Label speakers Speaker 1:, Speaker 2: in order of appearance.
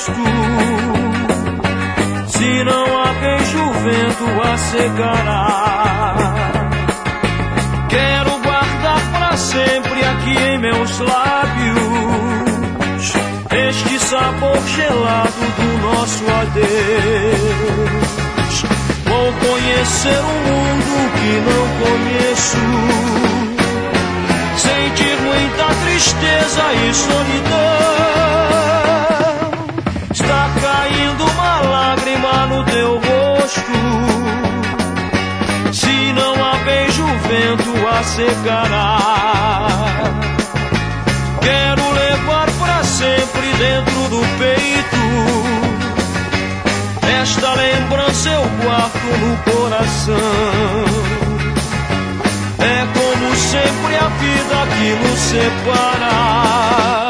Speaker 1: rosto. Se não há beijo, o vento a secará. Quero guardar pra sempre aqui em meus lábios este sabor gelado do nosso adeus. Vou conhecer um mundo que não conheço, sentir muita tristeza e solidão. Está caindo uma lágrima no teu rosto. Se não há beijo, o vento a secará. Quero levar pra sempre dentro do peito esta lembrança, eu guardo no coração. É como sempre a vida que nos separa.